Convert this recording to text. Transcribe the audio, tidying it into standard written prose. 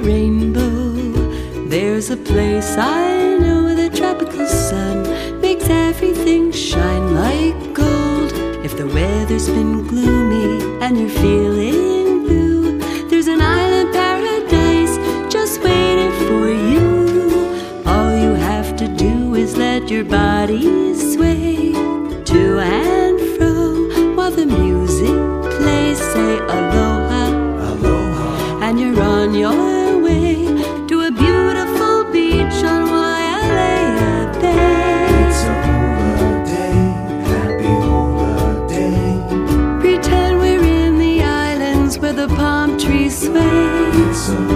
rainbow. There's a place I know where the tropical sun makes everything shine like gold. If the weather's been gloomy and you're feeling blue, there's an island paradise just waiting for you. All you have to do is let your body sway to and fro while the music plays. Say aloha, aloha, and you're on your way to a beautiful beach on Wailea Bay. It's a holiday, happy holiday. Pretend we're in the islands where the palm trees sway. It's a